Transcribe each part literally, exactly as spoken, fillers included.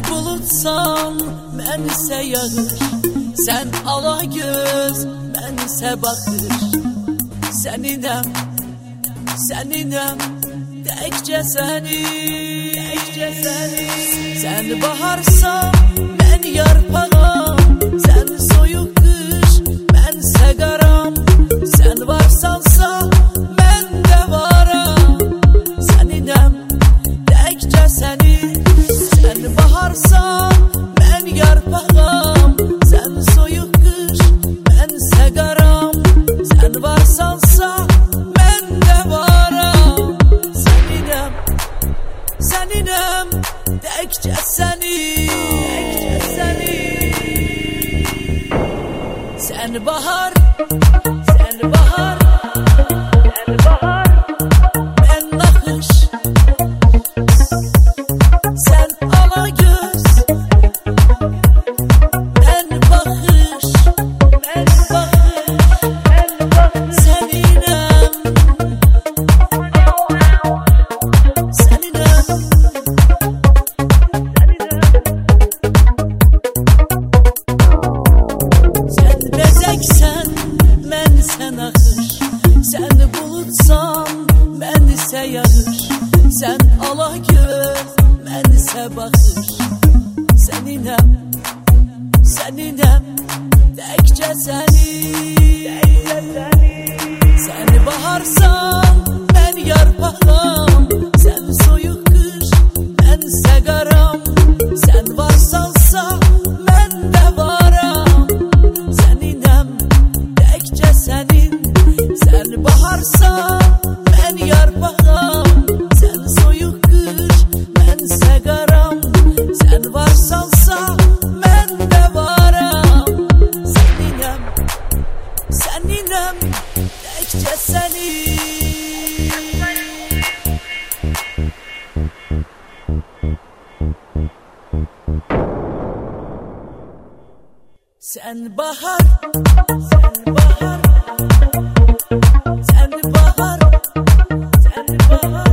bulutsan, mən isə yağış. Sən ala göz, mən isə baxır. Səninəm, səninəm, təkcə sənin, təkcə sənin. Sən baharsan, mən yarpağam. Sən soyuq qış, mən isə qaram. Sən varsansa, mən də varam. Səninəm, təkcə sənin. Sən baharsan, mən yarpağam. Sən soyuq qış, mən isə qaram. Sən varsansa, mən də varam. Səninəm, səninəm, təkcə sənin, təkcə sənin. Sən bahar, sən bahar, sən bahar, mən naxış. Sən ala göz, mən baxış, mən baxış, mən baxış. Səninəm, səninəm, sən bezəksən, mən sən axış. Sən bulutsan, mən isə yağış. Sən ala göz, mən isə baxış. Səninəm, səninəm, təkcə sənin. Sən baharsan, mən yarpağam. Sən soyuq qış, mən isə qaram. Sən varsansa, mən də varam. Səninəm, təkcə sənin. Sən baharsan, mən yarpağam. Sən soyuq qış, mən isə qaram. Sən varsansa, mən də varam. Səninəm, səninəm, təkcə sənin. Sən bahar, sən bahar, sən bahar, sən bahar.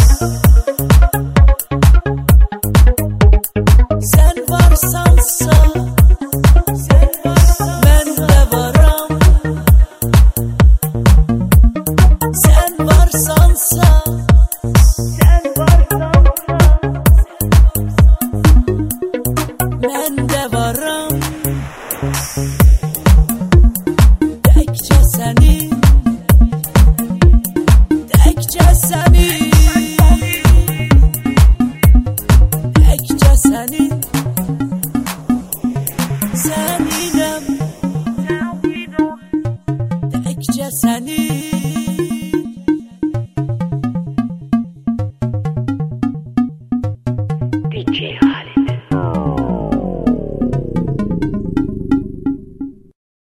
Sən varsansa, sən varsan, mən də varam. Sən varsansa, sən varsansa, mən də varam. Təkcə sənin, təkcə sənin, təkcə sənin. Səninəm, təkcə sənin.